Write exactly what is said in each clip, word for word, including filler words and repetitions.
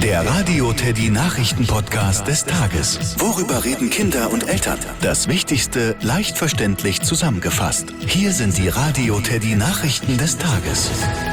Der Radio Teddy Nachrichten-Podcast des Tages. Worüber reden Kinder und Eltern? Das Wichtigste leicht verständlich zusammengefasst. Hier sind die Radio Teddy Nachrichten des Tages.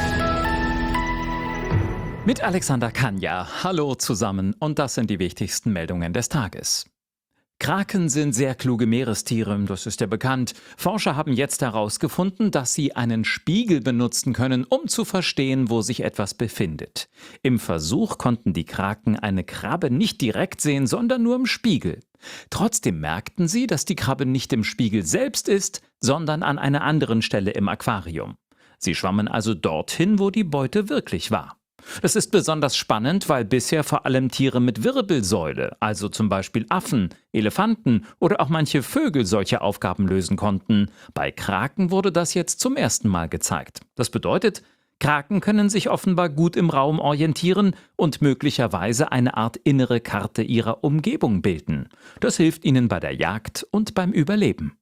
Mit Alexander Kanja. Hallo zusammen und das sind die wichtigsten Meldungen des Tages. Kraken sind sehr kluge Meerestiere, das ist ja bekannt. Forscher haben jetzt herausgefunden, dass sie einen Spiegel benutzen können, um zu verstehen, wo sich etwas befindet. Im Versuch konnten die Kraken eine Krabbe nicht direkt sehen, sondern nur im Spiegel. Trotzdem merkten sie, dass die Krabbe nicht im Spiegel selbst ist, sondern an einer anderen Stelle im Aquarium. Sie schwammen also dorthin, wo die Beute wirklich war. Das ist besonders spannend, weil bisher vor allem Tiere mit Wirbelsäule, also zum Beispiel Affen, Elefanten oder auch manche Vögel solche Aufgaben lösen konnten. Bei Kraken wurde das jetzt zum ersten Mal gezeigt. Das bedeutet, Kraken können sich offenbar gut im Raum orientieren und möglicherweise eine Art innere Karte ihrer Umgebung bilden. Das hilft ihnen bei der Jagd und beim Überleben.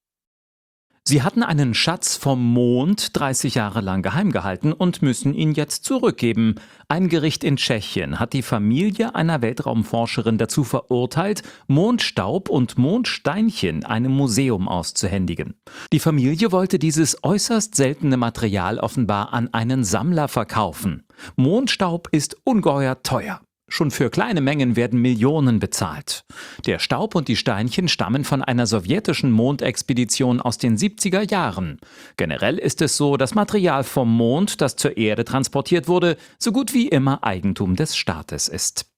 Sie hatten einen Schatz vom Mond dreißig Jahre lang geheim gehalten und müssen ihn jetzt zurückgeben. Ein Gericht in Tschechien hat die Familie einer Weltraumforscherin dazu verurteilt, Mondstaub und Mondsteinchen einem Museum auszuhändigen. Die Familie wollte dieses äußerst seltene Material offenbar an einen Sammler verkaufen. Mondstaub ist ungeheuer teuer. Schon für kleine Mengen werden Millionen bezahlt. Der Staub und die Steinchen stammen von einer sowjetischen Mondexpedition aus den siebziger Jahren. Generell ist es so, dass Material vom Mond, das zur Erde transportiert wurde, so gut wie immer Eigentum des Staates ist.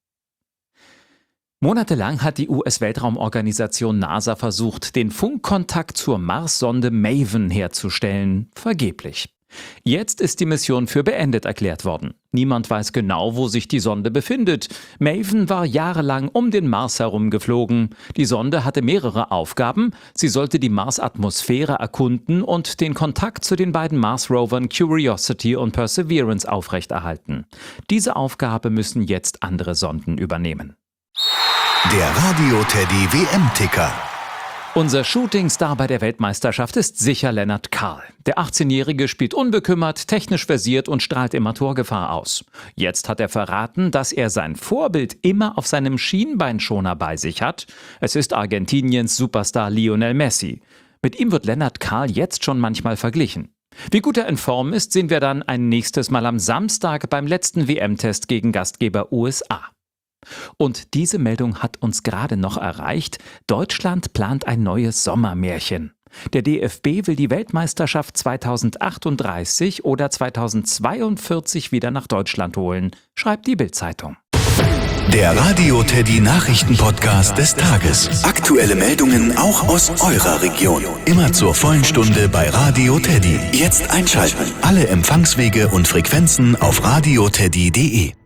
Monatelang hat die U S-Weltraumorganisation NASA versucht, den Funkkontakt zur Marssonde Maven herzustellen. Vergeblich. Jetzt ist die Mission für beendet erklärt worden. Niemand weiß genau, wo sich die Sonde befindet. Maven war jahrelang um den Mars herum geflogen. Die Sonde hatte mehrere Aufgaben. Sie sollte die Marsatmosphäre erkunden und den Kontakt zu den beiden Mars-Rovern Curiosity und Perseverance aufrechterhalten. Diese Aufgabe müssen jetzt andere Sonden übernehmen. Der Radio Teddy W M-Ticker. Unser Shootingstar bei der Weltmeisterschaft ist sicher Lennart Kahl. Der achtzehnjährige spielt unbekümmert, technisch versiert und strahlt immer Torgefahr aus. Jetzt hat er verraten, dass er sein Vorbild immer auf seinem Schienbeinschoner bei sich hat. Es ist Argentiniens Superstar Lionel Messi. Mit ihm wird Lennart Kahl jetzt schon manchmal verglichen. Wie gut er in Form ist, sehen wir dann ein nächstes Mal am Samstag beim letzten W M-Test gegen Gastgeber U S A. Und diese Meldung hat uns gerade noch erreicht. Deutschland plant ein neues Sommermärchen. Der D F B will die Weltmeisterschaft zweitausendachtunddreißig oder zweitausendzweiundvierzig wieder nach Deutschland holen, schreibt die Bild-Zeitung. Der Radio Teddy Nachrichten-Podcast des Tages. Aktuelle Meldungen auch aus eurer Region. Immer zur vollen Stunde bei Radio Teddy. Jetzt einschalten. Alle Empfangswege und Frequenzen auf radioteddy punkt de.